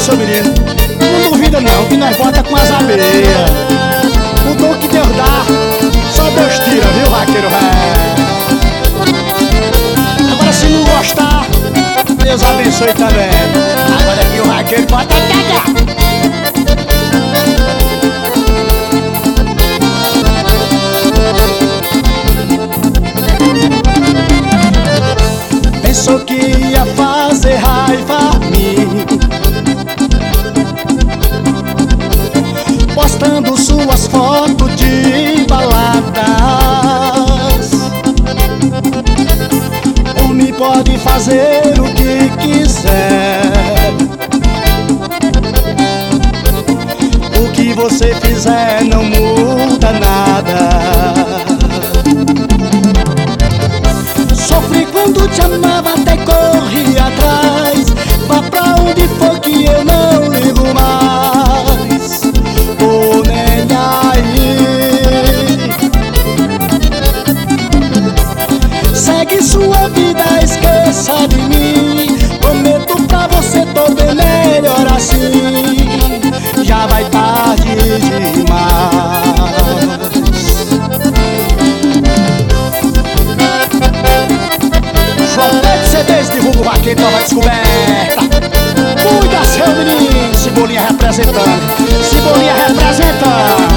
seu menino. Não duvida não, que nós bota com as abelhas. O dom que Deus dá, só Deus tira, viu, vaqueiro velho? Agora se não gostar, Deus abençoe também. Agora aqui o vaqueiro pode pegar. Pensou que ia fazer raiva a mim, postando suas fotos de baladas. Por mim pode fazer o que quiser, o que você fizer não muda nada. Sofri quando te amava, até corri atrás. Vá pra onde for que eu não ligo mais. Tô nem aí. Segue sua vida, esqueça de mim. Prometo pra você, tô bem melhor assim. Já vai tarde demais. CDs divulga o vaqueiro, nova descoberta. Cuida, seu menino. Cebolinha representando. Cebolinha representando.